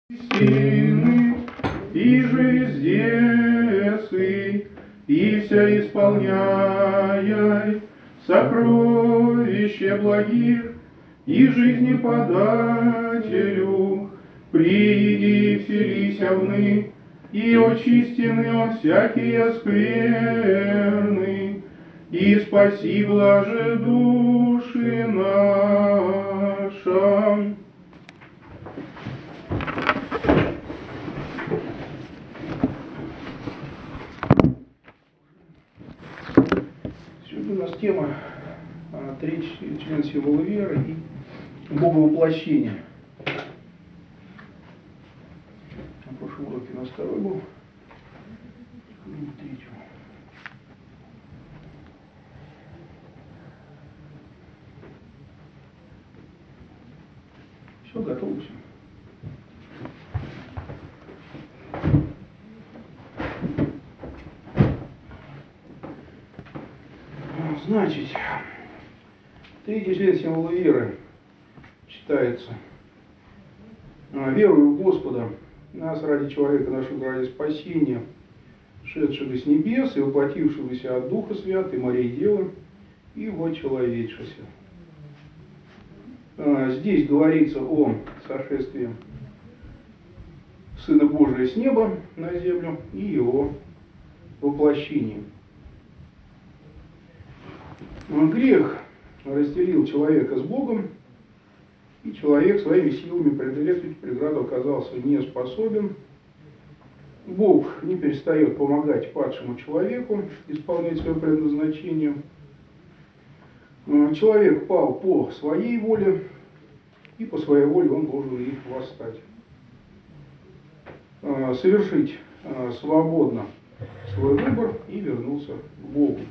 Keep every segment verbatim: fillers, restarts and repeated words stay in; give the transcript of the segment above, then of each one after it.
Сильны, и же везде сы, и вся исполняй сокровище благих, и жизни подателю, приди, вселися вны, и очистены от всякие скверны, и спаси блаже души наша. Сегодня у нас тема а, третий член символа веры и боговоплощение. На прошлом уроке у нас второй был, сегодня третий. Все, готово все. Значит, третий член символа веры читается. Верую в Господа, нас ради человека нашего ради спасения, шедшего с небес и воплотившегося от Духа Свят и морей дела, и вочеловечился. Здесь говорится о сошествии Сына Божия с неба на землю и его воплощении. Грех разделил человека с Богом, и человек своими силами преодолеть эту преграду оказался не способен. Бог не перестает помогать падшему человеку исполнять свое предназначение. Человек пал по своей воле, и по своей воле он должен и восстать. Совершить свободно свой выбор и вернуться к Богу.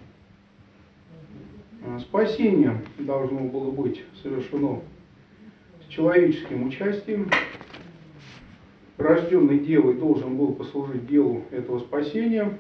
Спасение должно было быть совершено с человеческим участием. Рожденный девой должен был послужить делу этого спасения.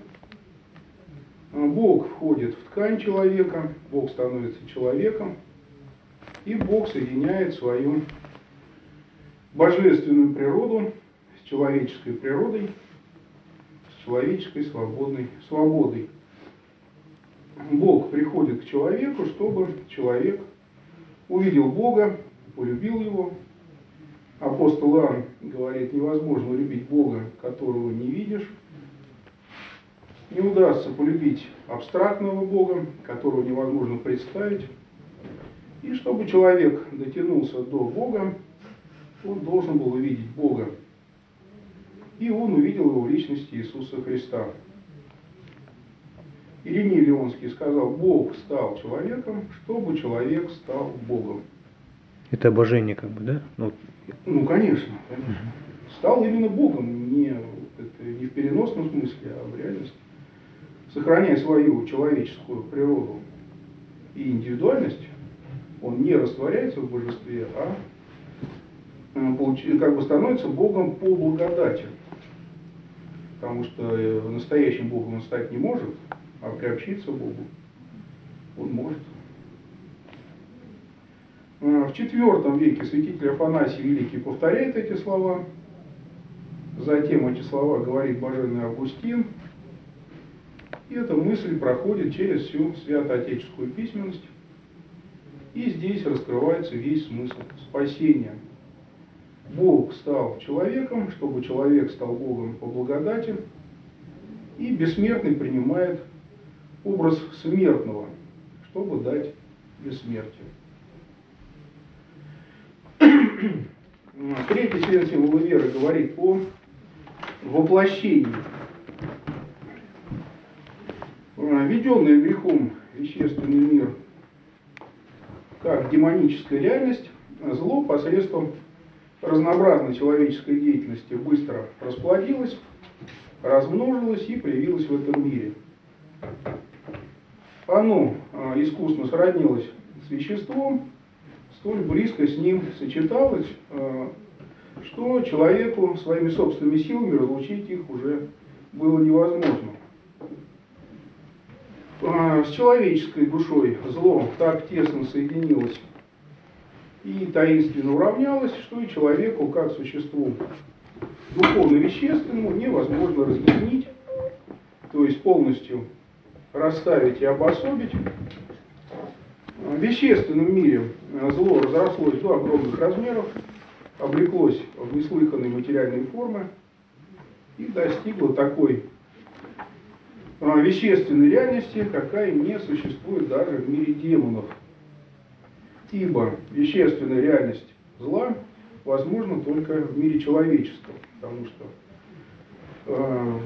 Бог входит в ткань человека, Бог становится человеком, и Бог соединяет свою божественную природу с человеческой природой, с человеческой свободной свободой. Бог приходит к человеку, чтобы человек увидел Бога, полюбил Его. Апостол Иоанн говорит, невозможно любить Бога, которого не видишь. Не удастся полюбить абстрактного Бога, которого невозможно представить. И чтобы человек дотянулся до Бога, он должен был увидеть Бога. И он увидел его в личности Иисуса Христа. Ириней Леонский сказал, Бог стал человеком, чтобы человек стал Богом. Это обожение, как бы, да? Ну, ну конечно, конечно. Стал именно Богом, не, это, не в переносном смысле, а в реальности. Сохраняя свою человеческую природу и индивидуальность, он не растворяется в божестве, а как бы становится Богом по благодати. Потому что настоящим Богом он стать не может, а приобщиться Богу он может. В четвертом веке святитель Афанасий Великий повторяет эти слова. Затем эти слова говорит блаженный Августин. И эта мысль проходит через всю святоотеческую письменность. И здесь раскрывается весь смысл спасения. Бог стал человеком, чтобы человек стал Богом по благодати. И бессмертный принимает образ смертного, чтобы дать бессмертие. Третий член символа веры говорит о воплощении. Введенный грехом вещественный мир как демоническая реальность, зло посредством разнообразной человеческой деятельности быстро расплодилось, размножилось и проявилось в этом мире. Оно искусно сроднилось с веществом, столь близко с ним сочеталось, что человеку своими собственными силами разлучить их уже было невозможно. С человеческой душой зло так тесно соединилось и таинственно уравнялось, что и человеку, как существу духовно-вещественному невозможно разъяснить, то есть полностью расставить и обособить. В вещественном мире зло разрослось до огромных размеров, облеклось в неслыханные материальные формы и достигло такой вещественной реальности, какая не существует даже в мире демонов. Ибо вещественная реальность зла возможна только в мире человеческом, потому что э,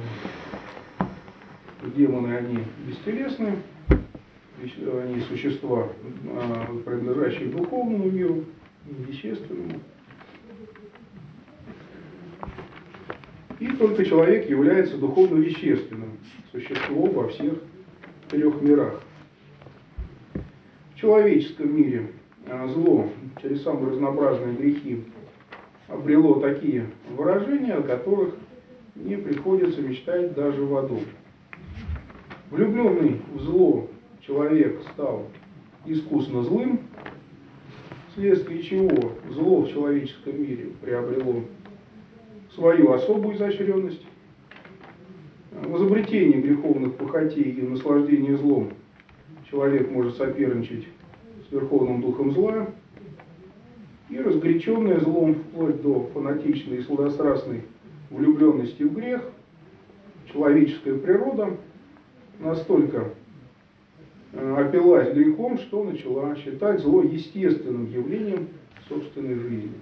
демоны, они бестелесны, они существа, э, принадлежащие к духовному миру, вещественному. И только человек является духовно-вещественным существом во всех трех мирах. В человеческом мире зло через самые разнообразные грехи обрело такие выражения, о которых не приходится мечтать даже в аду. Влюбленный в зло человек стал искусно злым, вследствие чего зло в человеческом мире приобрело свою особую изощренность. В изобретении греховных похотей и в наслаждении злом человек может соперничать с Верховным Духом зла, и разгоряченная злом вплоть до фанатичной и сладострастной влюбленности в грех, человеческая природа настолько опилась грехом, что начала считать зло естественным явлением собственной жизни.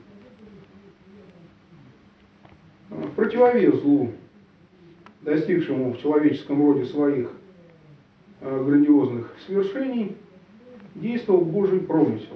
В противовес злу, достигшему в человеческом роде своих грандиозных свершений, действовал Божий промысел.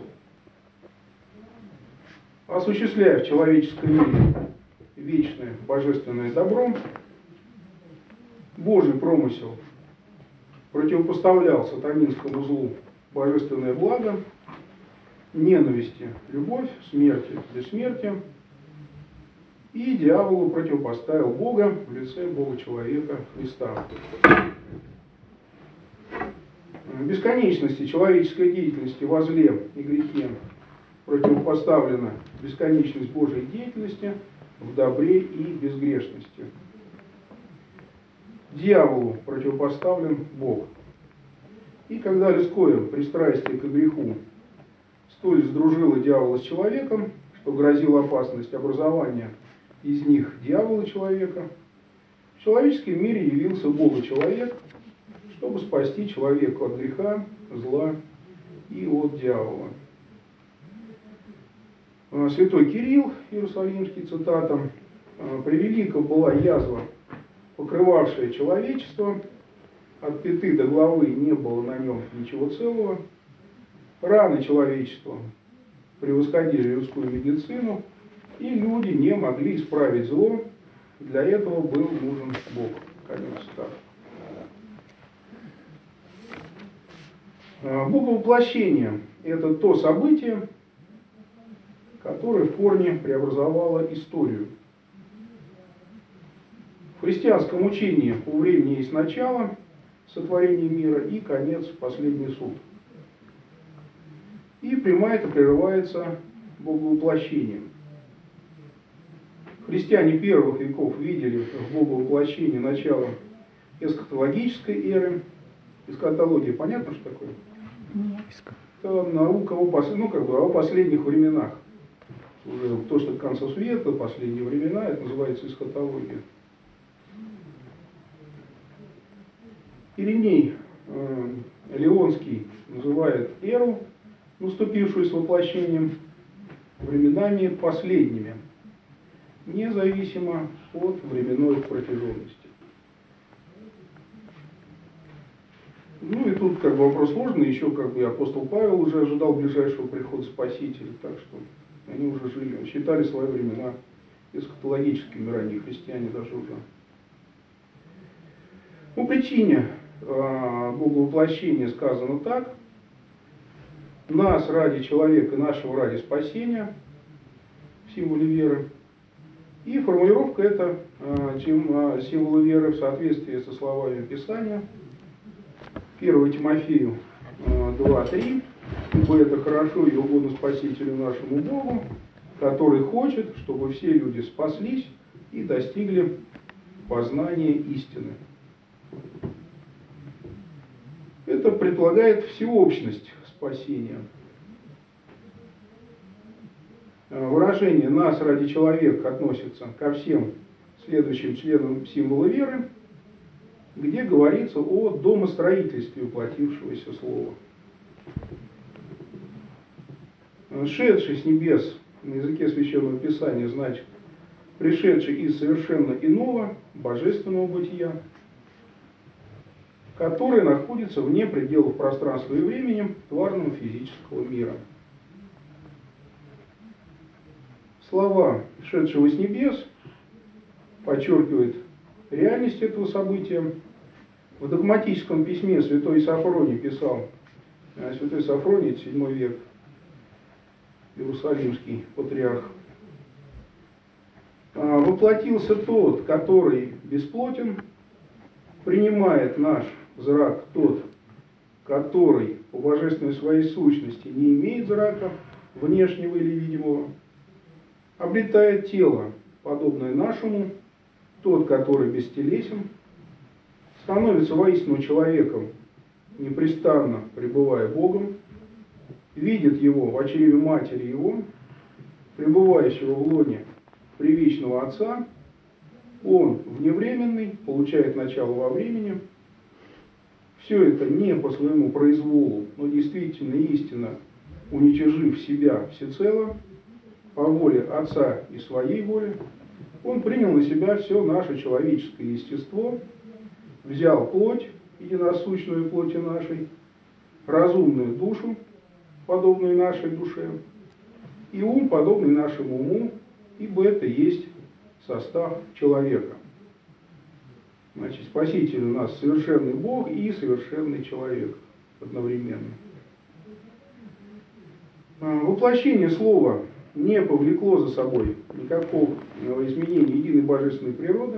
Осуществляя в человеческом мире вечное божественное добро, Божий промысел противопоставлял сатанинскому злу божественное благо, ненависти любовь, смерти бессмертие, и дьяволу противопоставил Бога в лице Бога-человека Христа. В бесконечности человеческой деятельности во зле и грехе противопоставлена бесконечность Божьей деятельности в добре и безгрешности. Дьяволу противопоставлен Бог. И когда людское пристрастие к греху столь сдружило дьявола с человеком, что грозила опасность образования из них дьявола человека, в человеческом мире явился Бога-человек, чтобы спасти человека от греха, зла и от дьявола. Святой Кирилл, Иерусалимский, цитата, «Превелика была язва, покрывавшая человечество, от пяты до главы не было на нем ничего целого, раны человечества превосходили людскую медицину, и люди не могли исправить зло, для этого был нужен Бог». Конец цитаты. Боговоплощение – это то событие, которое в корне преобразовало историю. В христианском учении у времени есть начало сотворения мира и конец, последний суд. И прямая это прерывается боговоплощением. Христиане первых веков видели в боговоплощении начало эсхатологической эры. Эсхатология, понятно, что такое? Это наука о, ну, как бы, о последних временах. Уже то, что к концу света, последние времена, это называется эсхатология. Ириней э, Леонский называет эру, наступившую с воплощением, временами последними, независимо от временной протяженности. Ну и тут как бы вопрос сложный, еще как бы апостол Павел уже ожидал ближайшего прихода Спасителя, так что они уже жили, считали свои времена эсхатологическими ранние христиане даже уже. По причине э, боговоплощения сказано так: нас ради человека, нашего ради спасения, в символе веры. И формулировка эта э, символа веры в соответствии со словами Писания. первое Тимофею два три. «Ибо это хорошо и угодно Спасителю нашему Богу, который хочет, чтобы все люди спаслись и достигли познания истины. Это предполагает всеобщность спасения. Выражение «нас ради человека» относится ко всем следующим членам символа веры, где говорится о домостроительстве воплотившегося слова. «Шедший с небес» на языке Священного Писания значит «пришедший из совершенно иного божественного бытия», который находится вне пределов пространства и времени тварного физического мира. Слова «шедшего с небес» подчеркивают реальность этого события. В догматическом письме святой Сафроний писал, святой Сафроний, это седьмой век, Иерусалимский патриарх: «Воплотился тот, который бесплотен, принимает наш зрак тот, который по божественной своей сущности не имеет зрака, внешнего или видимого, обретает тело, подобное нашему, тот, который бестелесен, становится воистину человеком, непрестанно пребывая Богом, видит его в чреве матери его, пребывающего в лоне привечного Отца, он вневременный, получает начало во времени. Все это не по своему произволу, но действительно истинно, уничижив себя всецело, по воле Отца и своей воле, он принял на себя все наше человеческое естество, взял плоть, единосущную плоти нашей, разумную душу, подобную нашей душе, и ум, подобный нашему уму, ибо это есть состав человека. Значит, Спаситель у нас совершенный Бог и совершенный человек одновременно. Воплощение слова не повлекло за собой никакого изменения единой божественной природы.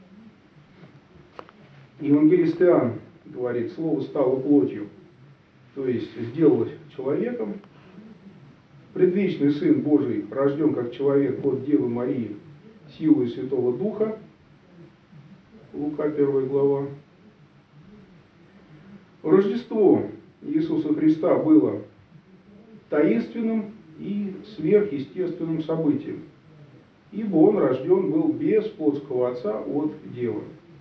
Евангелист Иоанн говорит, слово стало плотью, то есть сделалось человеком. Предвечный Сын Божий рожден как человек от Девы Марии силой Святого Духа. Лука первая глава. Рождество Иисуса Христа было таинственным и сверхъестественным событием, ибо Он рожден был без плотского отца от Девы.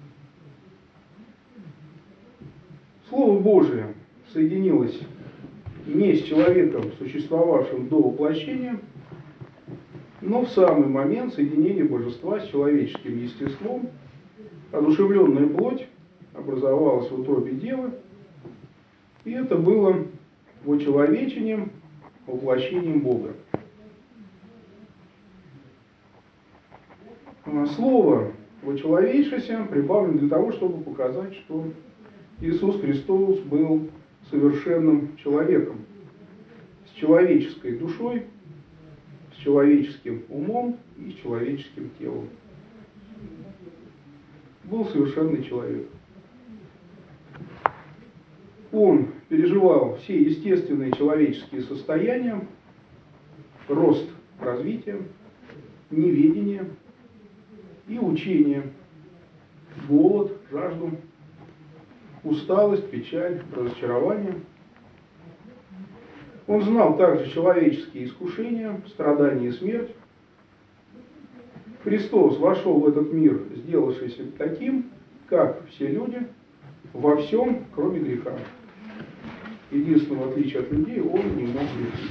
Слово Божие соединилось не с человеком, существовавшим до воплощения, но в самый момент соединения божества с человеческим естеством одушевленная плоть образовалась в утробе Девы, и это было вочеловечением, воплощением Бога. Слово «вочеловечися» прибавлено для того, чтобы показать, что Иисус Христос был совершенным человеком, с человеческой душой, с человеческим умом и с человеческим телом. Был совершенный человек. Он переживал все естественные человеческие состояния, рост, развитие, неведение и учение, голод, жажду, усталость, печаль, разочарование. Он знал также человеческие искушения, страдания и смерть. Христос вошел в этот мир, сделавшийся таким, как все люди, во всем, кроме греха. Единственное отличие от людей, он не мог грешить.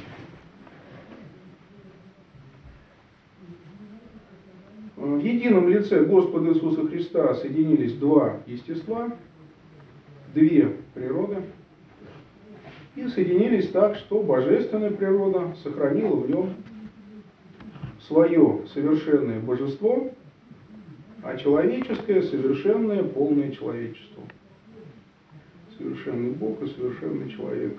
В едином лице Господа Иисуса Христа соединились два естества, две природы, и соединились так, что божественная природа сохранила в нем свое совершенное божество, а человеческое совершенное полное человечество. Совершенный Бог и совершенный человек.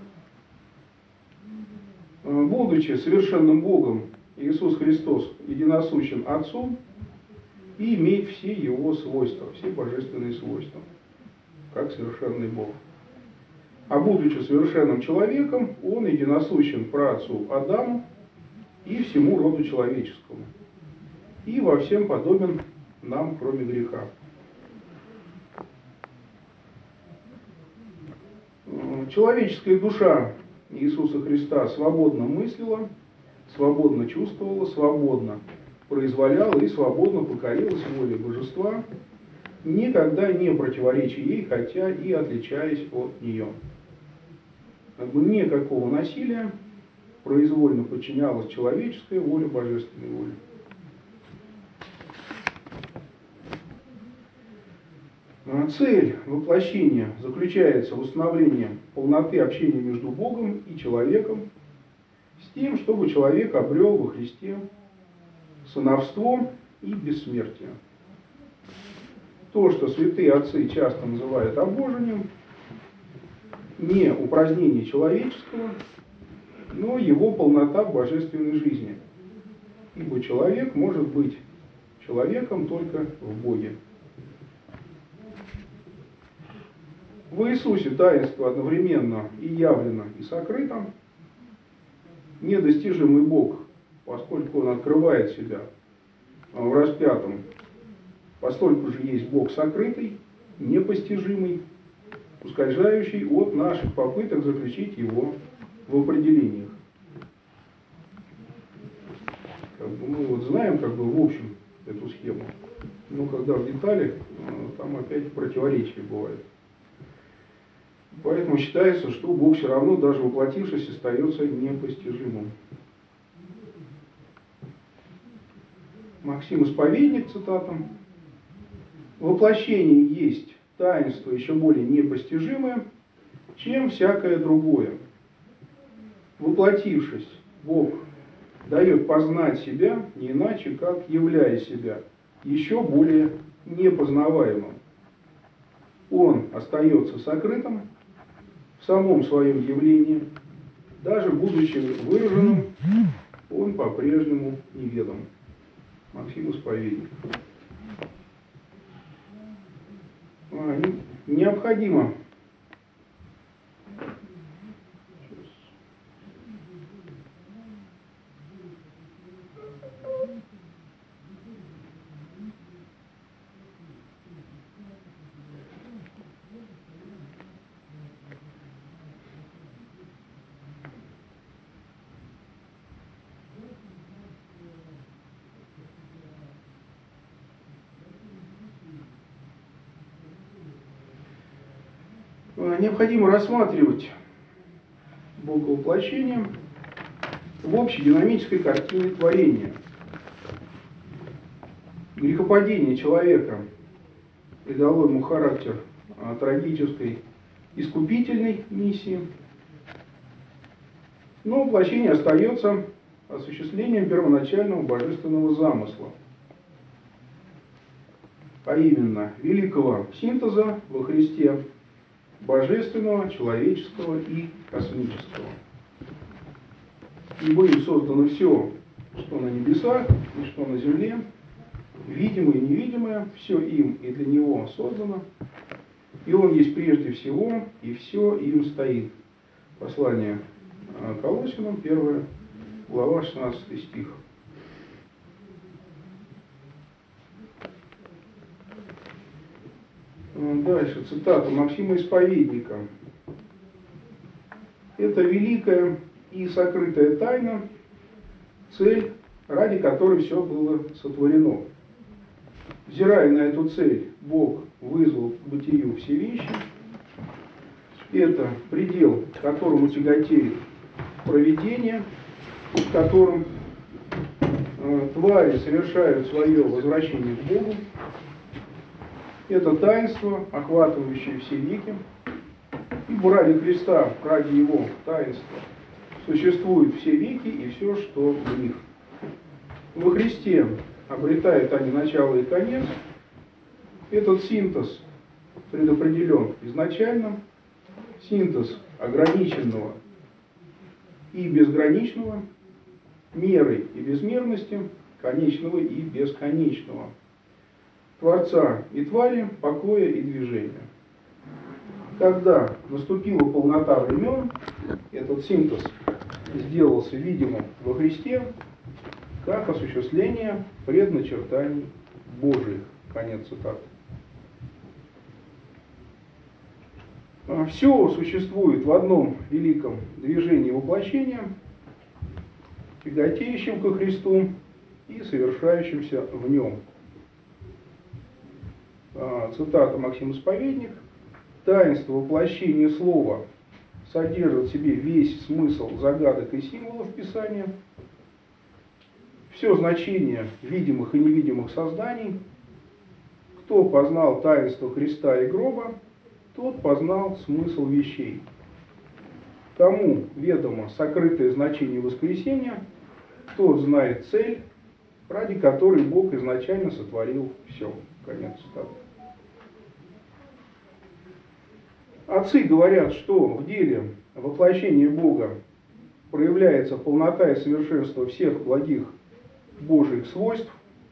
Будучи совершенным Богом, Иисус Христос единосущен Отцу и имеет все Его свойства, все божественные свойства, как совершенный Бог. А будучи совершенным человеком, Он единосущен праотцу Адаму и всему роду человеческому, и во всем подобен нам, кроме греха. Человеческая душа Иисуса Христа свободно мыслила, свободно чувствовала, свободно произволяла и свободно покорилась воле Божества, никогда не противоречия ей, хотя и отличаясь от нее. Как бы никакого насилия, произвольно подчинялась человеческая воля божественной воле. Цель воплощения заключается в установлении полноты общения между Богом и человеком с тем, чтобы человек обрел во Христе сыновство и бессмертие. То, что святые отцы часто называют обожением, не упразднение человеческого, но его полнота в божественной жизни. Ибо человек может быть человеком только в Боге. В Иисусе таинство одновременно и явлено, и сокрыто. Недостижимый Бог, поскольку Он открывает себя в распятом, постольку же есть Бог сокрытый, непостижимый, ускользающий от наших попыток заключить Его в определениях. Как бы мы вот знаем, как бы в общем эту схему, но когда в деталях, там опять противоречия бывают. Поэтому считается, что Бог все равно, даже воплотившись, остается непостижимым. Максим Исповедник, цитата: «Воплощение есть таинство еще более непостижимое, чем всякое другое. Воплотившись, Бог дает познать себя не иначе, как являя себя еще более непознаваемым. Он остается сокрытым в самом своем явлении, даже будучи выраженным, он по-прежнему неведом». Максим Исповедник. Необходимо Необходимо рассматривать Боговоплощение в общей динамической картине творения. Грехопадение человека придало ему характер трагической искупительной миссии, но воплощение остается осуществлением первоначального божественного замысла, а именно великого синтеза во Христе божественного, человеческого и космического. Ибо им создано все, что на небесах и что на земле, видимое и невидимое, все им и для него создано, и он есть прежде всего, и все им стоит. Послание Колоссянам, первая глава, шестнадцатый стих. Дальше цитата Максима Исповедника. «Это великая и сокрытая тайна, цель, ради которой все было сотворено. Взирая на эту цель, Бог вызвал к бытию все вещи. Это предел, к которому тяготеет провидение, в котором э, твари совершают свое возвращение к Богу. Это таинство, охватывающее все веки, ибо ради Христа, ради Его таинства существуют все веки и все, что в них. Во Христе обретают они начало и конец. Этот синтез предопределен изначально, синтез ограниченного и безграничного, меры и безмерности, конечного и бесконечного, Творца и твари, покоя и движения. Когда наступила полнота времен, этот синтез сделался видимым во Христе как осуществление предначертаний Божиих. Конец цитаты. Все существует в одном великом движении воплощения, тяготеющем ко Христу и совершающемся в нем. Цитата Максим Исповедник. «Таинство воплощения слова содержит в себе весь смысл загадок и символов Писания, все значение видимых и невидимых созданий. Кто познал таинство креста и гроба, тот познал смысл вещей. Кому ведомо сокрытое значение воскресения, тот знает цель, ради которой Бог изначально сотворил все». Конец цитаты. Отцы говорят, что в деле воплощения Бога проявляется полнота и совершенство всех благих Божьих свойств.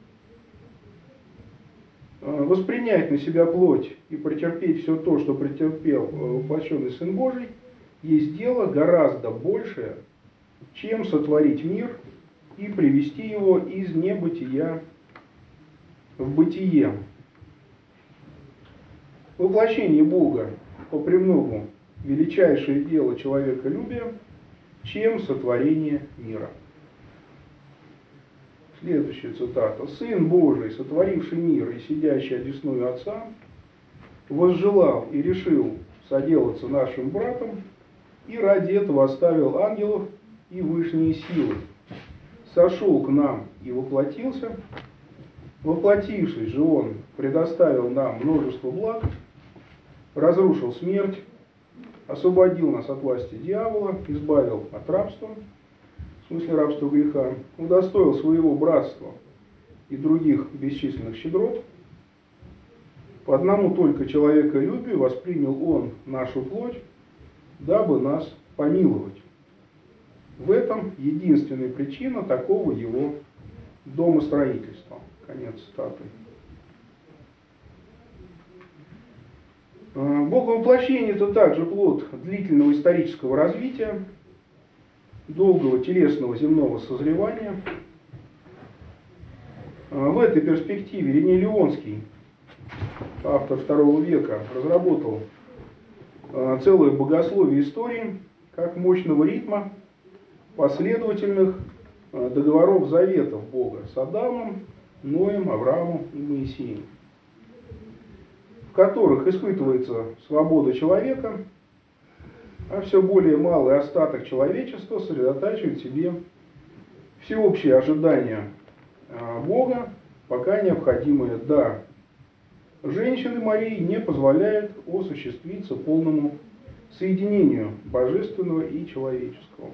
Воспринять на себя плоть и претерпеть все то, что претерпел воплощенный Сын Божий, есть дело гораздо большее, чем сотворить мир и привести его из небытия в бытие. Воплощение Бога попремногу величайшее дело человеколюбия, чем сотворение мира. Следующая цитата. «Сын Божий, сотворивший мир и сидящий одесную Отца, возжелал и решил соделаться нашим братом, и ради этого оставил ангелов и вышние силы. Сошел к нам и воплотился. Воплотившись же Он предоставил нам множество благ, разрушил смерть, освободил нас от власти дьявола, избавил от рабства, в смысле рабства греха, удостоил своего братства и других бесчисленных щедрот. По одному только человеколюбию воспринял Он нашу плоть, дабы нас помиловать. В этом единственная причина такого Его домостроительства». Конец цитаты. Боговоплощение – это также плод длительного исторического развития, долгого телесного земного созревания. В этой перспективе Ириней Леонский, автор второго века, разработал целое богословие истории как мощного ритма последовательных договоров заветов Бога с Адамом, Ноем, Авраамом и Моисеем, в которых испытывается свобода человека, а все более малый остаток человечества сосредотачивает в себе всеобщие ожидания Бога, пока необходимое «да» женщины Марии не позволяет осуществиться полному соединению божественного и человеческого.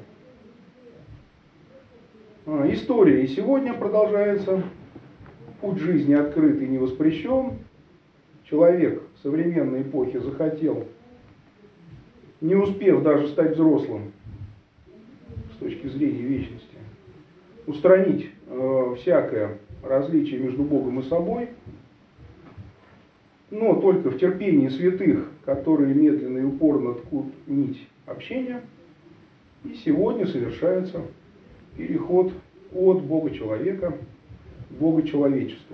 История и сегодня продолжается, путь жизни открыт и не воспрещен. Человек в современной эпохе захотел, не успев даже стать взрослым с точки зрения вечности, устранить э, всякое различие между Богом и собой, но только в терпении святых, которые медленно и упорно ткут нить общения. И сегодня совершается переход от Бога-человека к Богу-человечеству.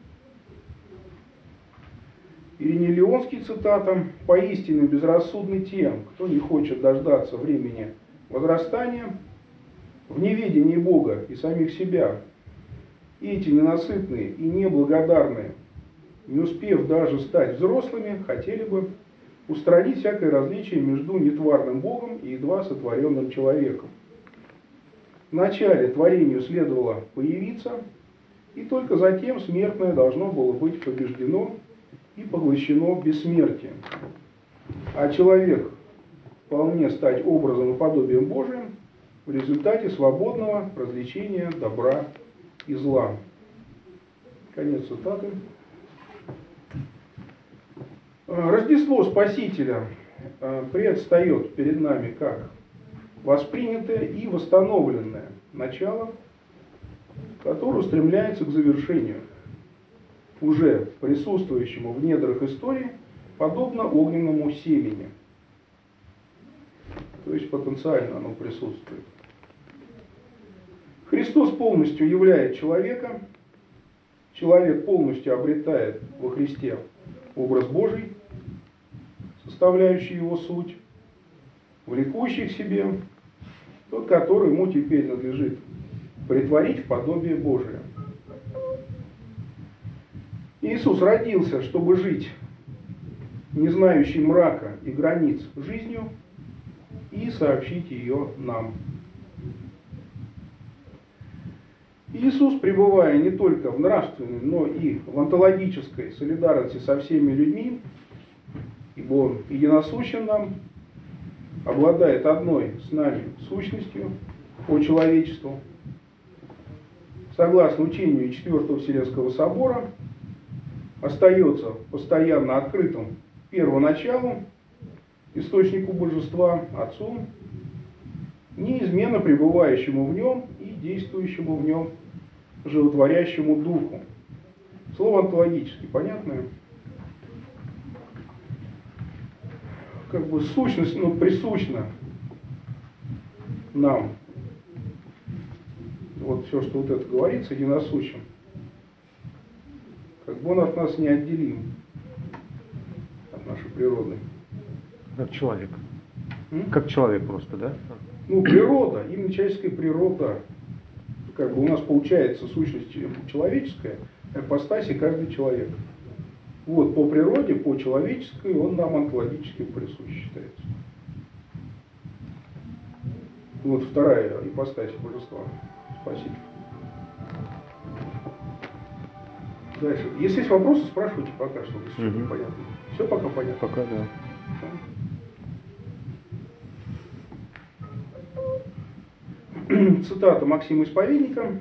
Ириней Леонский, цитата: «Поистине безрассудны тем, кто не хочет дождаться времени возрастания, в неведении Бога и самих себя. И эти ненасытные и неблагодарные, не успев даже стать взрослыми, хотели бы устранить всякое различие между нетварным Богом и едва сотворенным человеком. Вначале творению следовало появиться, и только затем смертное должно было быть побеждено и поглощено бессмертием. А человек вполне стать образом и подобием Божиим в результате свободного развлечения добра и зла». Конец цитаты. Рождество Спасителя предстает перед нами как воспринятое и восстановленное начало, которое устремляется к завершению, уже присутствующему в недрах истории, подобно огненному семени. То есть потенциально оно присутствует. Христос полностью являет человека, человек полностью обретает во Христе образ Божий, составляющий его суть, влекущий к себе, тот, который ему теперь надлежит претворить в подобие Божие. Иисус родился, чтобы жить не знающей мрака и границ жизнью и сообщить ее нам. Иисус, пребывая не только в нравственной, но и в онтологической солидарности со всеми людьми, ибо Он единосущен нам, обладает одной с нами сущностью по человечеству, согласно учению Четвертого Вселенского собора, остается постоянно открытым первоначалу, источнику божества, Отцу, неизменно пребывающему в нем и действующему в нем животворящему Духу. Слово онтологически понятное? Как бы сущность, ну, присущна нам. Вот все, что вот это говорится, единосущим. Как бы он от нас неотделим, от нашей природы. Как человек. М? Как человек просто, да? Ну, природа, именно человеческая природа, как бы у нас получается сущность человеческая, ипостаси каждый человек. Вот, по природе, по человеческой, он нам онтологически присущ считается. Вот вторая ипостась божества. Спасибо. Дальше. Если есть вопросы, спрашивайте пока, что если Угу. непонятно. Все пока понятно? Пока да. Цитата Максима Исповедника.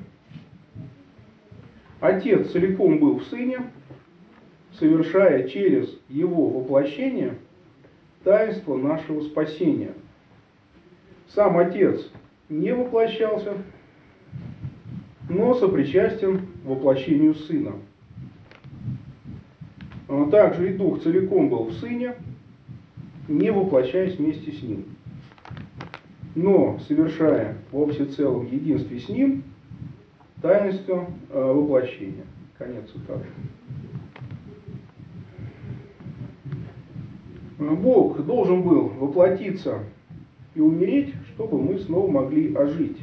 Отец целиком был в Сыне, совершая через Его воплощение таинство нашего спасения. Сам Отец не воплощался, но сопричастен воплощению Сына. Также и Дух целиком был в Сыне, не воплощаясь вместе с Ним, но совершая во всецелом единстве с Ним таинство э, воплощения. Конец цитаты. Бог должен был воплотиться и умереть, чтобы мы снова могли ожить.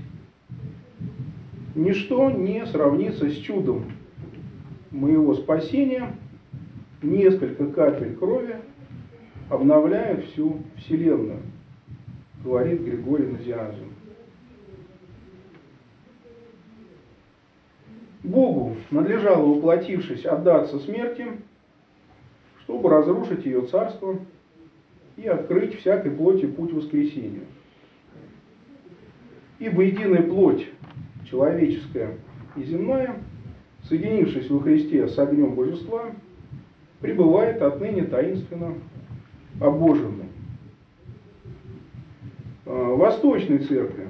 Ничто не сравнится с чудом моего спасения. Несколько капель крови обновляют всю Вселенную, говорит Григорий Назианзен. Богу надлежало, воплотившись, отдаться смерти, чтобы разрушить ее царство и открыть всякой плоти путь воскресению. Ибо единая плоть, человеческая и земная, соединившись во Христе с огнем божества, пребывает отныне таинственно обоженной. В Восточной Церкви,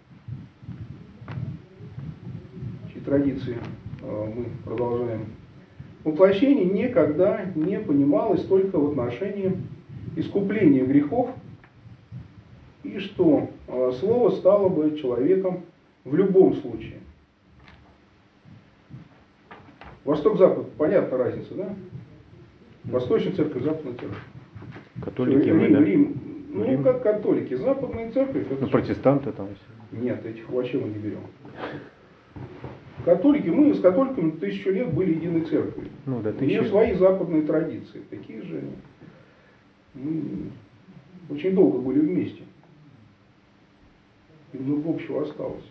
чьи традиции мы продолжаем, воплощение никогда не понималось только в отношении искупления грехов, и что Слово стало бы человеком в любом случае. Восток-Запад, понятна разница, да? Восточная церковь, Западная церковь. Католики, Рим, мы, да? Рим. Ну, Рим. как католики. Западная церковь. Ну, протестанты там все. Нет, этих вообще мы не берем. Католики, мы с католиками тысячу лет были единой церковью. Ну, да, У нее тысячу. свои западные традиции. Такие же. Мы очень долго были вместе. И много общего осталось.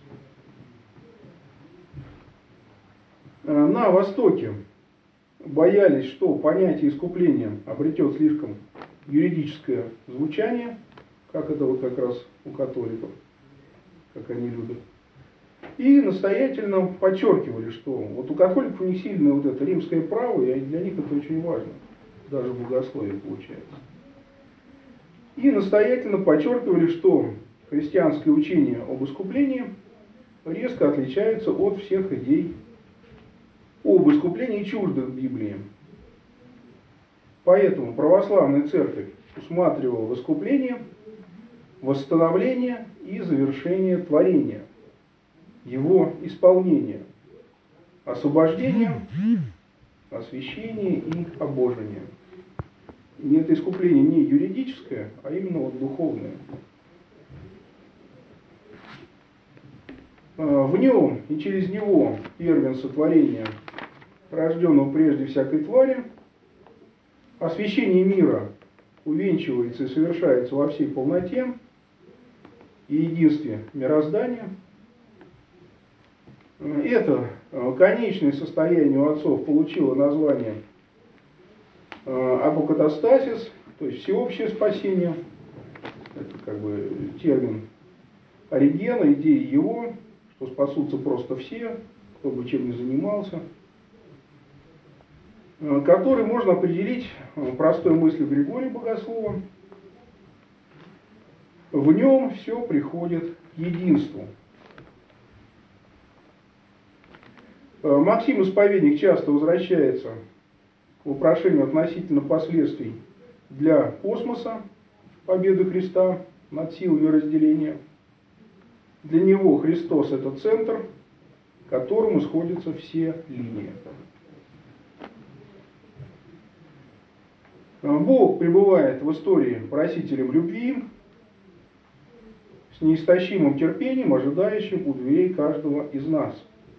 На Востоке боялись, что понятие искупления обретет слишком юридическое звучание, как это вот как раз у католиков, как они любят. И настоятельно подчеркивали, что вот у католиков у них сильное вот это римское право, и для них это очень важно, даже в богословии получается. И настоятельно подчеркивали, что христианское учение об искуплении резко отличается от всех идей об искуплении чуждых Библии. Поэтому православная церковь усматривала в искуплении восстановление и завершение творения, его исполнение, освобождение, освящение и обожение. И это искупление не юридическое, а именно вот духовное. В нем и через него первенство творения, рожденного прежде всякой твари, освящение мира увенчивается и совершается во всей полноте и единстве мироздания. Это конечное состояние у отцов получило название апокатастасис, то есть всеобщее спасение. Это как бы термин Оригена, идея его, что спасутся просто все, кто бы чем ни занимался, который можно определить простой мыслью Григория Богослова. В нем все приходит к единству. Максим Исповедник часто возвращается к вопрошению относительно последствий для космоса победы Христа над силами разделения. Для него Христос – это центр, к которому сходятся все линии. Бог пребывает в истории просителем любви, с неистощимым терпением, ожидающим у дверей каждого из нас.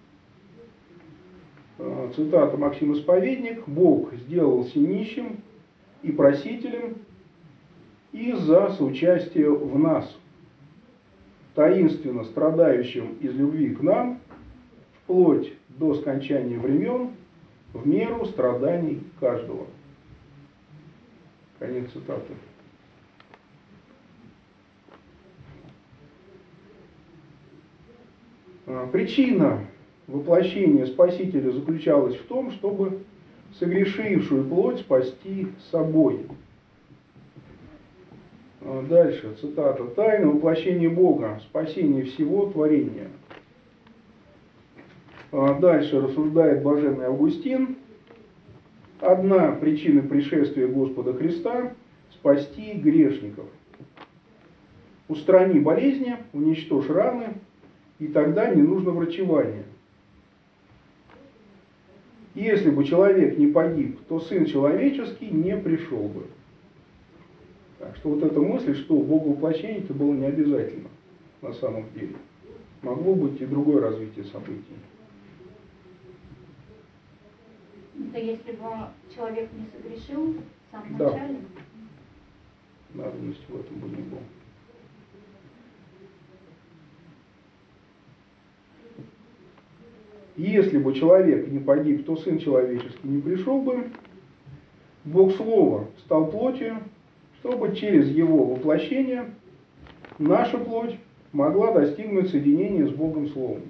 Цитата Максим Исповедник: «Бог сделался нищим и просителем из-за соучастия в нас, таинственно страдающим из любви к нам, вплоть до скончания времен, в меру страданий каждого». Конец цитаты. Причина воплощения Спасителя заключалась в том, чтобы согрешившую плоть спасти собой. Дальше, цитата. «Тайна воплощения Бога, спасение всего творения». Дальше рассуждает блаженный Августин. Одна причина пришествия Господа Христа – спасти грешников. Устрани болезни, уничтожь раны, и тогда не нужно врачевание. Если бы человек не погиб, то Сын Человеческий не пришел бы. Так что вот эта мысль, что Боговоплощение, это было не обязательно на самом деле. Могло быть и другое развитие событий. Да если бы человек не согрешил в самом Да. начале? Надобности в этом бы не было. Если бы человек не погиб, то Сын Человеческий не пришел бы. Бог Слова стал плотью, чтобы через Его воплощение наша плоть могла достигнуть соединения с Богом Словом.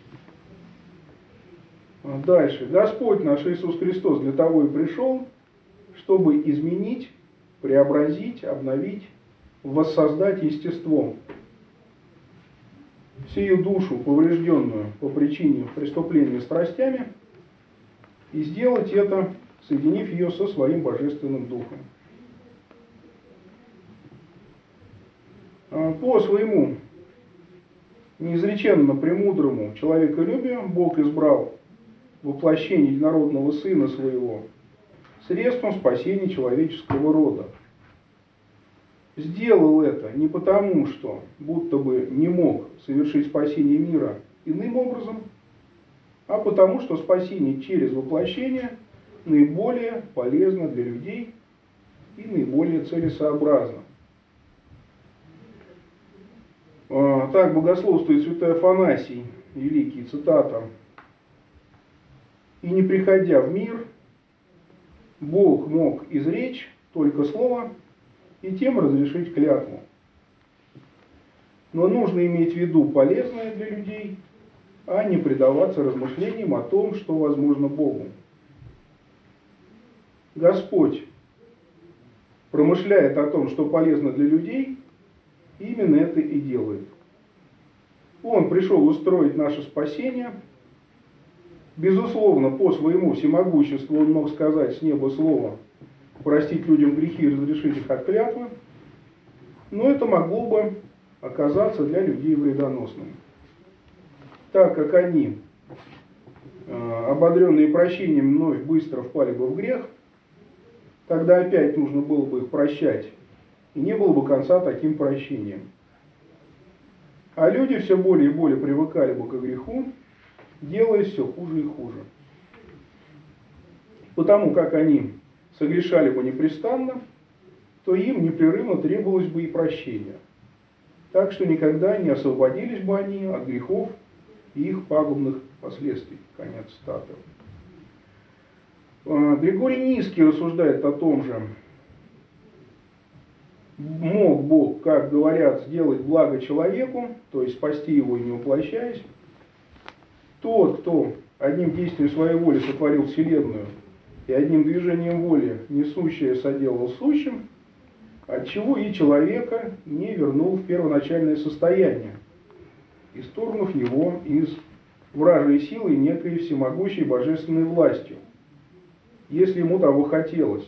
Дальше. Господь наш Иисус Христос для того и пришел, чтобы изменить, преобразить, обновить, воссоздать естеством сию душу, поврежденную по причине преступления страстями, и сделать это, соединив ее со своим божественным духом. По своему неизреченно премудрому человеколюбию Бог избрал воплощение единородного Сына Своего средством спасения человеческого рода. Сделал это не потому, что будто бы не мог совершить спасение мира иным образом, а потому, что спасение через воплощение наиболее полезно для людей и наиболее целесообразно. Так богословствует святой Афанасий Великий, цитата: «И не приходя в мир, Бог мог изречь только слово и тем разрешить клятву. Но нужно иметь в виду полезное для людей, а не предаваться размышлениям о том, что возможно Богу. Господь промышляет о том, что полезно для людей, именно это и делает. Он пришел устроить наше спасение. Безусловно, по своему всемогуществу он мог сказать с неба слово, простить людям грехи и разрешить их от клятвы, но это могло бы оказаться для людей вредоносным, так как они ободренные прощением, вновь быстро впали бы в грех, тогда опять нужно было бы их прощать, и не было бы конца таким прощением. А люди все более и более привыкали бы к греху, делая все хуже и хуже. Потому как они согрешали бы непрестанно, то им непрерывно требовалось бы и прощение. Так что никогда не освободились бы они от грехов и их пагубных последствий. Конец цитаты. Григорий Низкий рассуждает о том же. Мог Бог, как говорят, сделать благо человеку, то есть спасти его и не воплощаясь. Тот, кто одним действием своей воли сотворил вселенную и одним движением воли несущее соделал сущим, отчего и человека не вернул в первоначальное состояние, исторгнув его из вражьей силы некой всемогущей божественной властью, если ему того хотелось.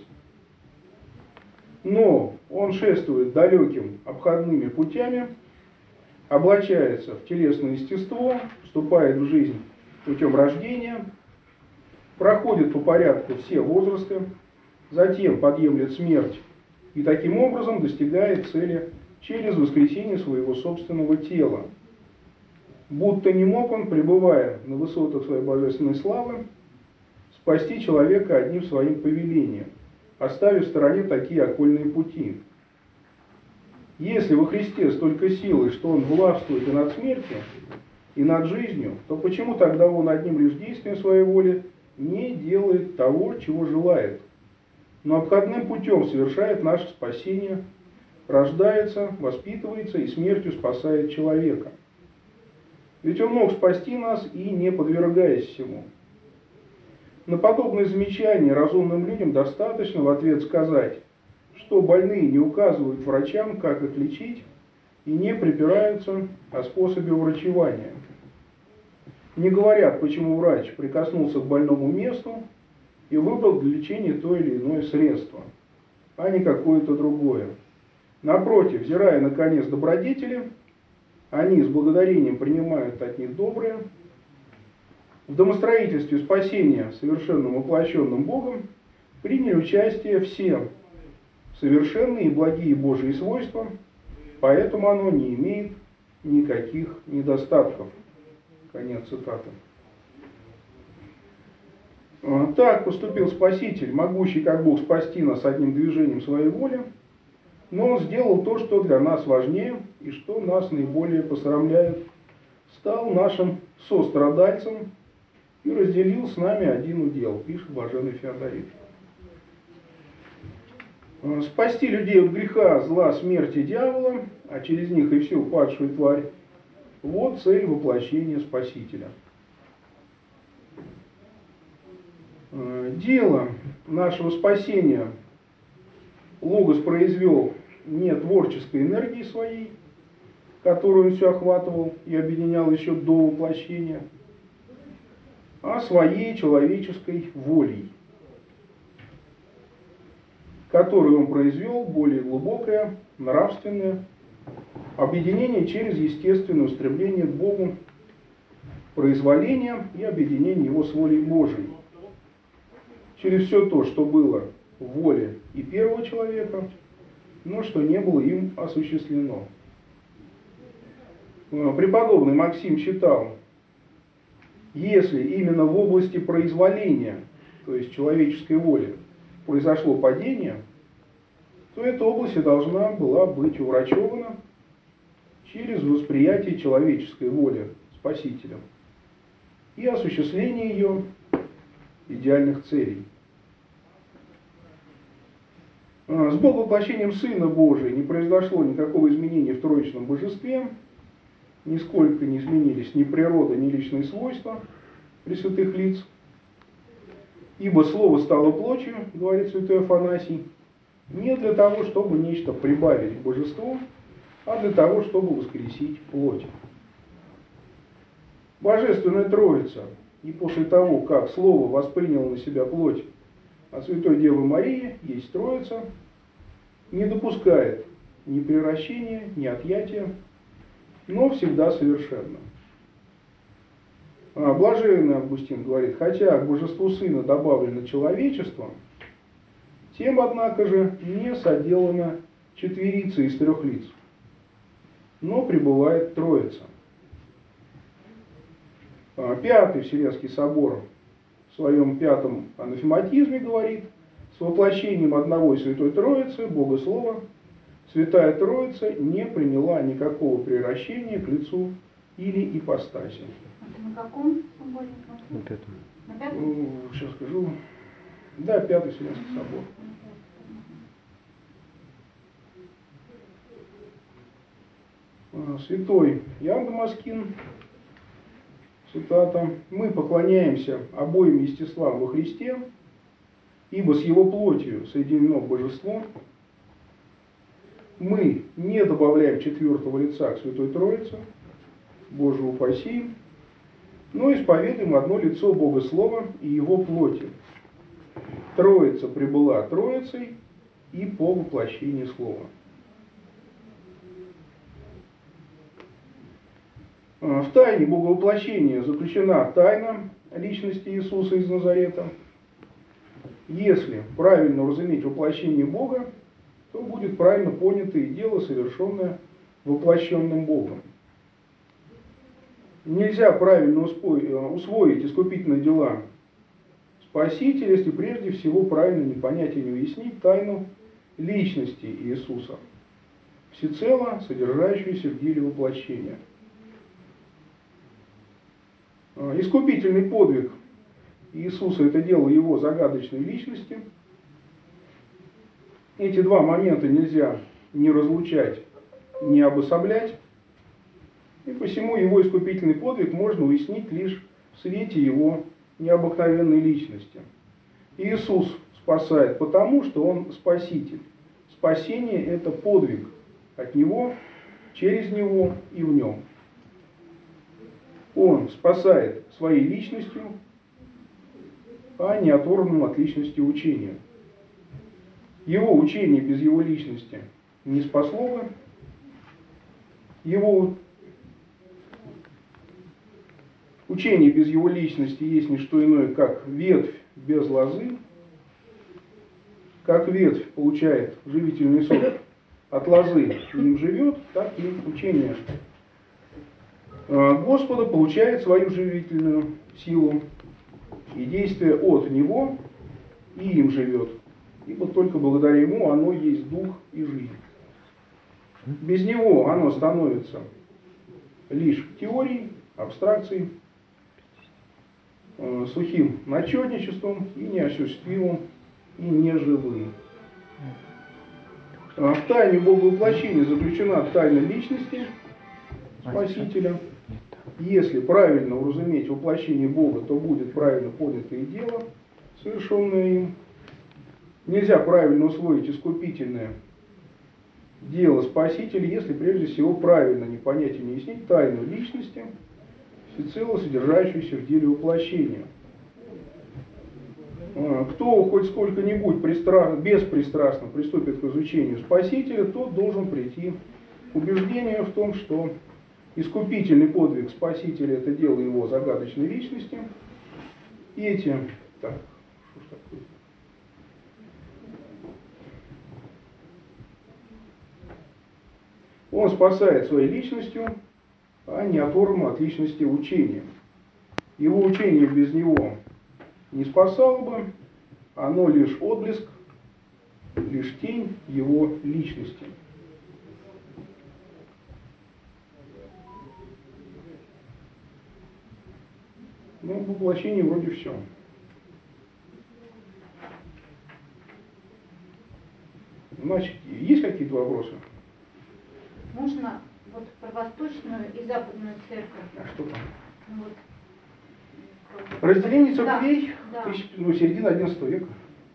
Но он шествует далеким обходными путями, облачается в телесное естество, вступает в жизнь путем рождения, проходит по порядку все возрасты, затем подъемлет смерть и таким образом достигает цели через воскресение своего собственного тела. Будто не мог он, пребывая на высотах своей божественной славы, спасти человека одним своим повелением, оставив в стороне такие окольные пути. Если во Христе столько силы, что Он властвует и над смертью, и над жизнью, то почему тогда Он одним лишь действием своей воли не делает того, чего желает, но обходным путем совершает наше спасение, рождается, воспитывается и смертью спасает человека? Ведь Он мог спасти нас и не подвергаясь всему. На подобные замечания разумным людям достаточно в ответ сказать, что больные не указывают врачам, как их лечить, и не припираются о способе врачевания. Не говорят, почему врач прикоснулся к больному месту и выбрал для лечения то или иное средство, а не какое-то другое. Напротив, взирая на конец добродетели, они с благодарением принимают от них доброе. В домостроительстве спасения совершенным воплощенным Богом приняли участие все совершенные и благие Божьи свойства, поэтому оно не имеет никаких недостатков. Конец цитаты. Так поступил Спаситель, могущий как Бог спасти нас одним движением своей воли, но Он сделал то, что для нас важнее и что нас наиболее посрамляет, стал нашим сострадальцем и разделил с нами один удел, пишет блаженный Феодорит. Спасти людей от греха, зла, смерти, дьявола, а через них и всю падшую тварь, вот цель воплощения Спасителя. Дело нашего спасения Логос произвел не творческой энергии своей, которую он все охватывал и объединял еще до воплощения, а своей человеческой волей, которую он произвел более глубокое, нравственное объединение через естественное устремление к Богу, произволение и объединение его с волей Божией. Через все то, что было в воле и первого человека, но что не было им осуществлено. Преподобный Максим считал, если именно в области произволения, то есть человеческой воли, произошло падение, то эта область и должна была быть уврачевана через восприятие человеческой воли Спасителем и осуществление ее идеальных целей. С Боговоплощением Сына Божия не произошло никакого изменения в троичном божестве, нисколько не изменились ни природа, ни личные свойства пресвятых лиц. Ибо Слово стало плотью, говорит святой Афанасий, не для того, чтобы нечто прибавить к божеству, а для того, чтобы воскресить плоть. Божественная Троица, и после того, как Слово восприняло на себя плоть от Святой Девы Марии, есть Троица, не допускает ни превращения, ни отъятия, но всегда совершенно. А, Блаженный Августин говорит, хотя к божеству Сына добавлено человечество, тем, однако же, не соделана четверица из трех лиц, но пребывает Троица. А, Пятый Вселенский собор в своем пятом анафематизме говорит, с воплощением одного и Святой Троицы, Бога Слова, Святая Троица не приняла никакого превращения к лицу или ипостаси. Это на каком соборе? Вот это. На пятом? Ну, сейчас скажу. Да, Пятый Вселенский собор. А, Святой Иоанн Дамаскин, цитата, «Мы поклоняемся обоим естествам во Христе, ибо с Его плотью соединено божество. Мы не добавляем четвертого лица к Святой Троице, Боже упаси, но исповедуем одно лицо Бога Слова и Его плоти. Троица пребыла Троицей и по воплощению Слова». В тайне Боговоплощения заключена тайна личности Иисуса из Назарета. Если правильно разуметь воплощение Бога, то будет правильно понято и дело, совершенное воплощенным Богом. Нельзя правильно усвоить искупительные дела Спасителя, если прежде всего правильно не понять и не уяснить тайну личности Иисуса, всецело содержащуюся в деле воплощения. Искупительный подвиг Иисуса – это дело Его загадочной личности. Эти два момента нельзя не разлучать, не обособлять. И посему Его искупительный подвиг можно уяснить лишь в свете Его необыкновенной личности. Иисус спасает потому, что Он Спаситель. Спасение – это подвиг от Него, через Него и в Нем. Он спасает своей личностью, а не оторванным от личности учением. Его учение без Его личности не спасло бы. Его учение без Его личности есть не что иное, как ветвь без лозы. Как ветвь получает живительный сок от лозы и им живет, так и учение Господа получает свою живительную силу и действие от Него и им живет. Ибо только благодаря Ему оно есть дух и жизнь. Без Него оно становится лишь теорией, абстракцией, сухим начетничеством и неосуществимым, и неживым. В тайне Боговоплощения заключена тайна личности Спасителя. Если правильно уразуметь воплощение Бога, то будет правильно понято и дело, совершенное им. Нельзя правильно усвоить искупительное дело Спасителя, если прежде всего правильно не понять и не уяснить тайну личности, всецело содержащуюся в деле воплощения. Кто хоть сколько-нибудь пристра... беспристрастно приступит к изучению Спасителя, тот должен прийти к убеждению в том, что искупительный подвиг Спасителя – это дело Его загадочной личности. И эти... Так, что ж такое? Он спасает своей личностью, а не оторванным от личности учением. Его учение без него не спасало бы, оно лишь отблеск, лишь тень Его личности. Ну, в воплощении вроде все. Значит, есть какие-то вопросы? Можно вот про восточную и западную церковь? А что там? Ну, вот. Разделение церквей, да, да. Тысяч, ну, середина одиннадцатого века.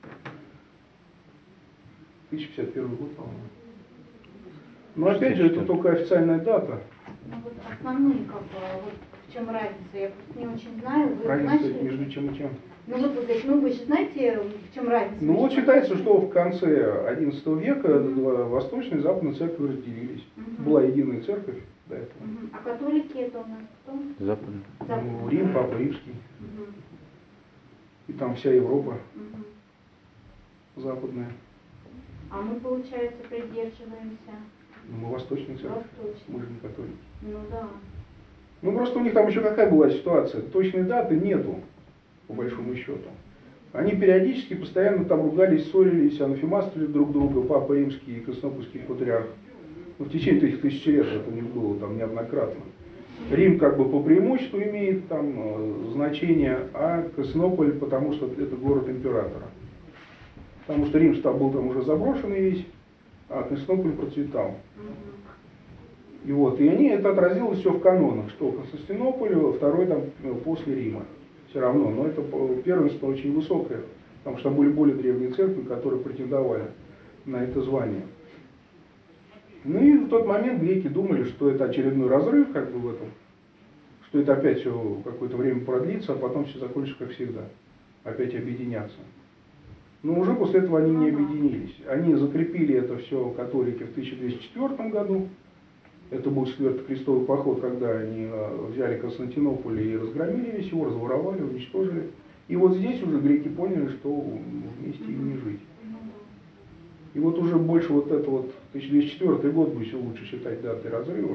тысяча пятьдесят первый год, по-моему. Но опять же, это только официальная дата. Ну вот основные, как бы, вот в чем разница? Я просто не очень знаю. Вы Разница знаете? между чем и чем. Ну вот, вот, ну вы же знаете, в чем разница? Ну вот между считается, восточной- что в конце одиннадцатого века Мгм. Восточная и Западная церковь разделились. Мгм. Была единая церковь, до этого. Мгм. А католики это у нас кто? Западный. Ну, Рим, Папа Римский, Мгм. и там вся Европа Мгм. западная. А мы, получается, придерживаемся Ну, мы восточная церковь, мы восточной. же не католики. Ну да. Ну, просто у них там еще какая была ситуация, точной даты нету, по большому счету. Они периодически постоянно там ругались, ссорились, анафемаствовали друг друга, Папа Римский и Константинопольский патриарх. Ну, в течение этих тысячи лет это у них было там неоднократно. Рим как бы по преимуществу имеет там э, значение, а Константинополь, потому что это город императора. Потому что Рим стал, был там уже заброшенный весь, а Константинополь процветал. И вот, и они, это отразилось все в канонах, что Константинополь, второй там после Рима. Все равно, но это первенство очень высокое, потому что там были более древние церкви, которые претендовали на это звание. Ну и в тот момент греки думали, что это очередной разрыв, как бы в этом, что это опять все какое-то время продлится, а потом все закончится как всегда, опять объединяться. Но уже после этого они не объединились. Они закрепили это все, католики, в тысяча двести четвёртом году. Это был четвертый крестовый поход, когда они взяли Константинополь и разгромили весь его, разворовали, уничтожили. И вот здесь уже греки поняли, что вместе им не жить. И вот уже больше вот это вот тысяча двести четвёртый год бы еще лучше считать датой разрыва.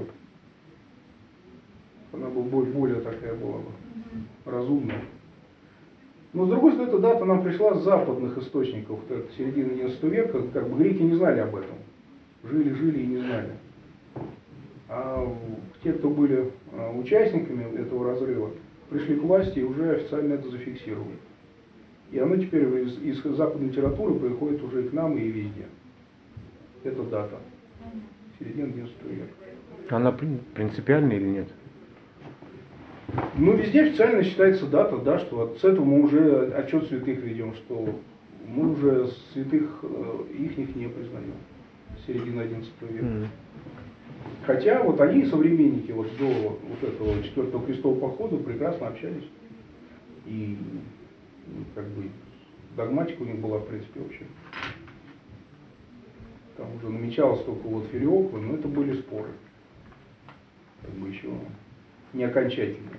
Она бы более такая была бы разумная. Но с другой стороны, эта дата нам пришла с западных источников, вот это середина одиннадцатого века, как бы греки не знали об этом. Жили, жили и не знали. А те, кто были участниками этого разрыва, пришли к власти и уже официально это зафиксировали. И оно теперь из, из западной литературы приходит уже и к нам, и везде. Это дата. Середина одиннадцатого века. Она принципиальная или нет? Ну, везде официально считается дата, да, что от, с этого мы уже отчет святых ведем, что мы уже святых э, ихних не признаем. Середина одиннадцатого века. Mm-hmm. Хотя вот они, современники, вот до вот этого четвертого крестового похода прекрасно общались. И как бы догматика у них была, в принципе, вообще. Там уже намечалось только вот филиоквы, но это были споры. Как бы еще не окончательные.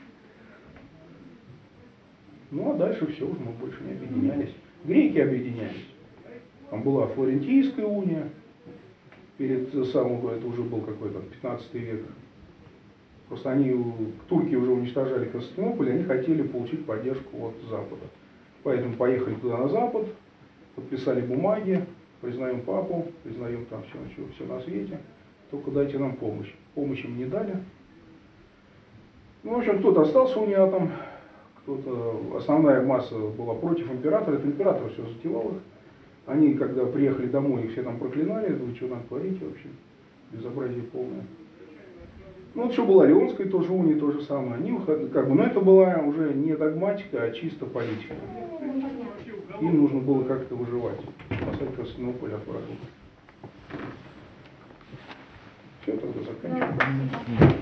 Ну а дальше все, уже мы больше не объединялись. Греки объединялись. Там была Флорентийская уния. Перед самым, это уже был какой-то пятнадцатый век. Просто они, турки уже уничтожали Константинополь, и они хотели получить поддержку от Запада. Поэтому поехали туда на Запад, подписали бумаги, признаем папу, признаем там все, все, все на свете, только дайте нам помощь. Помощь им не дали. Ну, в общем, кто-то остался униатом, кто-то, основная масса была против императора, это император все затевал их. Они, когда приехали домой, их все там проклинали, вы что там творите вообще, безобразие полное. Ну, вот еще была Леонская тоже уния, то же самое. Они, как бы, но это была уже не догматика, а чисто политика. Им нужно было как-то выживать, спасать Константинополь от врагов. Все, тогда заканчиваем.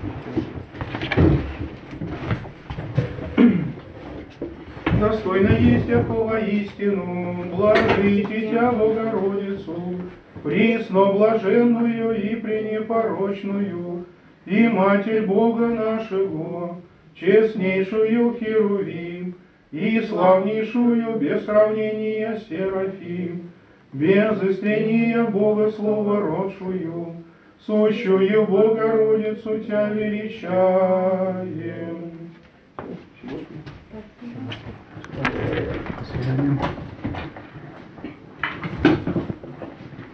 Достойно есть якого истину, блажите Тя, Богородицу, присно блаженную и пренепорочную, и Матерь Бога нашего, честнейшую Херувим, и славнейшую без сравнения Серафим, без истления Бога Слова родшую, сущую Богородицу Тя величаем. До свидания.